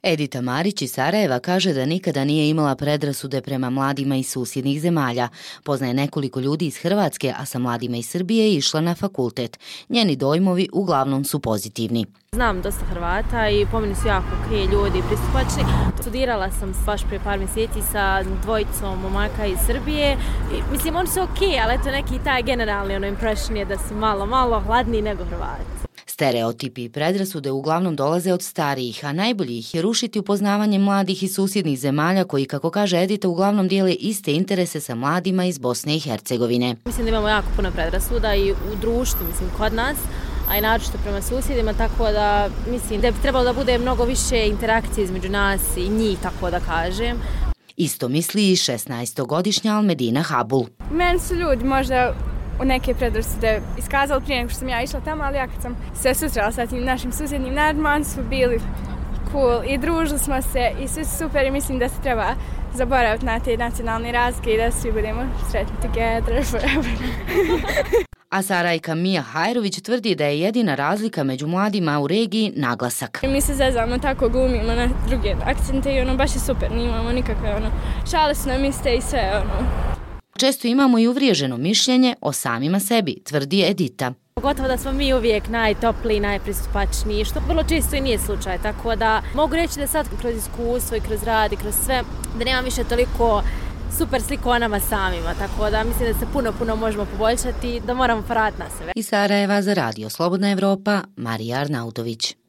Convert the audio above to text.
Edita Marić iz Sarajeva kaže da nikada nije imala predrasude prema mladima iz susjednih zemalja. Poznaje nekoliko ljudi iz Hrvatske, a sa mladima iz Srbije je išla na fakultet. Njeni dojmovi uglavnom su pozitivni. Znam dosta Hrvata i po meni su jako okej ljudi i pristupačni. Studirala sam baš prije par mjeseci sa dvojicom momaka iz Srbije. Mislim, oni su okej, ali eto neki taj generalni impression je da su malo hladniji nego Hrvati. Stereotipi i predrasude uglavnom dolaze od starijih, a najbolji ih je rušiti upoznavanjem mladih iz susjednih zemalja koji, kako kaže Edita, uglavnom dijele iste interese sa mladima iz Bosne i Hercegovine. Mislim da imamo jako puno predrasuda i u društvu, kod nas, a i naročito prema susjedima, tako da mislim da bi trebalo da bude mnogo više interakcije između nas i njih, tako da kažem. Isto misli i 16-godišnja Almedina Habul. Meni su ljudi možda u neke predrasude iskazali prije nego što sam ja išla tamo, ali ja kad sam se susrela sa tim našim susjednim narodima, oni su bili cool i družili smo se i svi su super i mislim da se treba zaboraviti na te nacionalne razlike i da svi budemo sretni together forever. A Sarajka Mija Hajrović tvrdi da je jedina razlika među mladima u regiji naglasak. Mi se zezamo, tako glumimo na druge akcente i baš je super, nimamo nikakve šale su nam iste i sve Često imamo i uvriježeno mišljenje o samima sebi, tvrdi Edita. Pogotovo da smo mi uvijek najtopliji, najpristupačniji, što vrlo često i nije slučaj, tako da mogu reći da sad kroz iskustvo i kroz rad i kroz sve, da nemam više toliko super sliku o nama samima, tako da mislim da se puno možemo poboljšati, da moramo poraditi na sebe. Iz Sarajeva za Radio Slobodna Evropa, Marija Arnautović.